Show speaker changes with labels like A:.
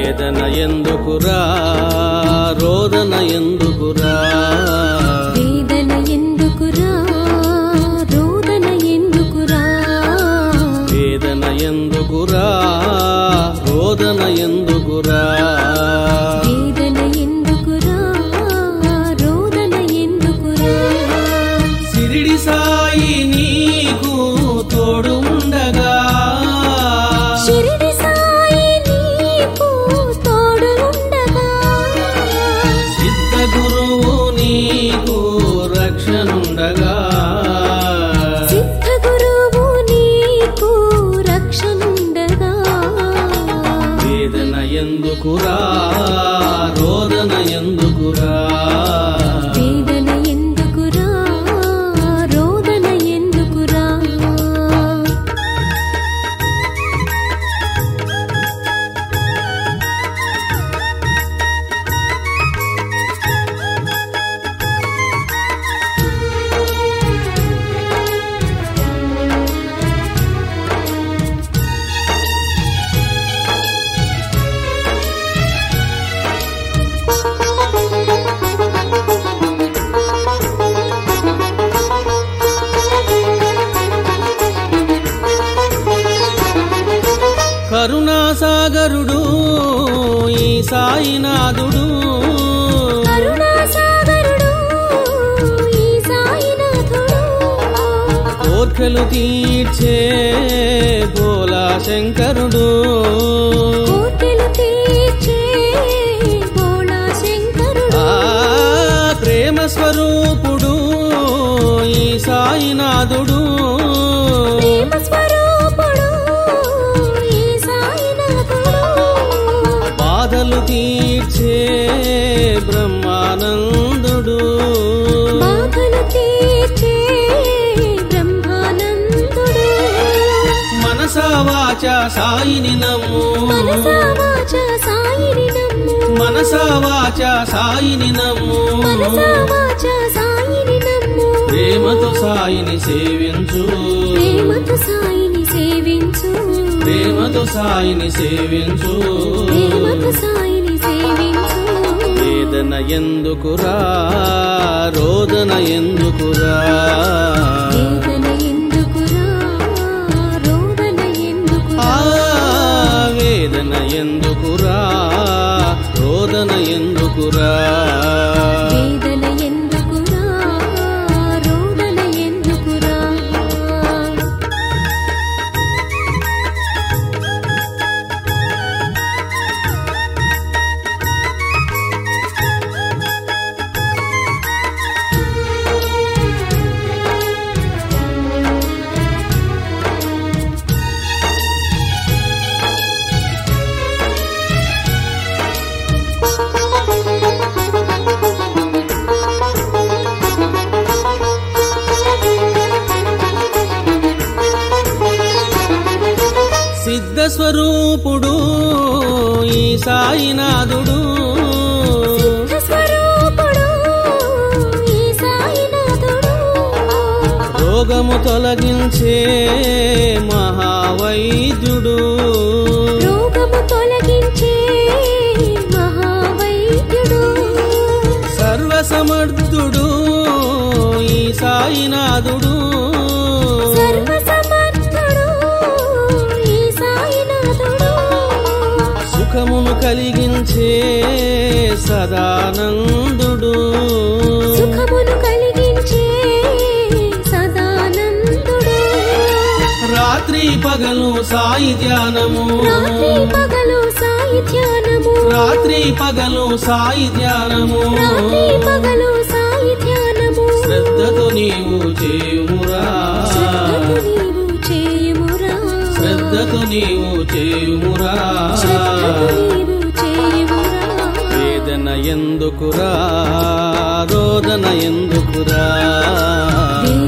A: వేదన ఎందుకురా రోదన ఎందుకురా
B: వేదన ఎందుకురా రోదన ఎందుకురా
A: వేదన ఎందుకురా రోదన ఎందుకురా
B: వేదన ఎందుకురా రోదన ఎందుకురా
A: సిరిడి సాయి నీకు తోడు ఉండగా
B: షిరిడి సాయి నీకు తోడు ఉండగా
A: సిద్ధ గురువు నీకు రక్షణుండగా
B: సిద్ధ గురువు నీకు రక్షణుండగా
A: వేదన ఎందుకురా రోదన ఎందుకురా
B: వేదన ఎందుకురా రోదన ఎందుకురా
A: కరుణాసాగరుడు ఈ సాయినాథుడు
B: కరుణాసాగరుడు ఈ సాయినాథుడు
A: కోర్కెలు తీర్చే భోలా శంకరుడు
B: కోర్కెలు తీర్చే భోళా శంకరుడు
A: ప్రేమ స్వరూపుడు ఈ సాయినాథుడు
B: ప్రేమ స్వరూపుడు ఈ సాయినాథుడు
A: బాధలు తీర్చే బ్రహ్మానందుడు
B: బాధలు తీర్చే బ్రహ్మానందుడు
A: మనసా వాచ సాయిని నమ్ము
B: మనసా వాచ సాయిని నమ్ము
A: మనసా వాచ సాయిని నమ్ము
B: మనసా వాచ సాయిని నమ్ము
A: ప్రేమతో సాయిని సేవించు
B: ప్రేమతో సాయిని సేవించు
A: ప్రేమతో సాయిని సేవించు
B: ప్రేమతో సాయిని సేవించు
A: వేదన ఎందుకురా రోదన ఎందుకురా
B: వేదన ఎందుకురా రోదన ఎందుకురా
A: వేదన ఎందుకురా రోదన ఎందుకురా
B: వేదన ఎందుకురా రోదన ఎందుకురా
A: సిద్ధ స్వరూపుడు ఈ సాయినాథుడు
B: సిద్ధ స్వరూపుడు ఈ సాయినాథుడు
A: రోగము తొలగించే మహావైద్యుడు
B: రోగము తొలగించే మహావైద్యుడు
A: సర్వసమర్థుడు ఈ సాయినాథుడు
B: సర్వసమర్థుడు ఈ సాయినాథుడు
A: సుఖమును కలిగించే సదానందుడు
B: సుఖమును కలిగించే సదానందుడు
A: రాత్రి పగలు సాయి ధ్యానము
B: రాత్రి పగలు సాయి ధ్యానము
A: రాత్రి పగలు సాయి ధ్యానము
B: రాత్రి పగలు సాయి ధ్యానము
A: శ్రద్ధతో నీవు చేయుమురా
B: శ్రద్ధతో నీవు చేయుమురా
A: శ్రద్ధతో నీవు చేయుమురా
B: శ్రద్ధతో నీవు చేయుమురా
A: వేదన ఎందుకురా రోదన ఎందుకురా
B: వేదన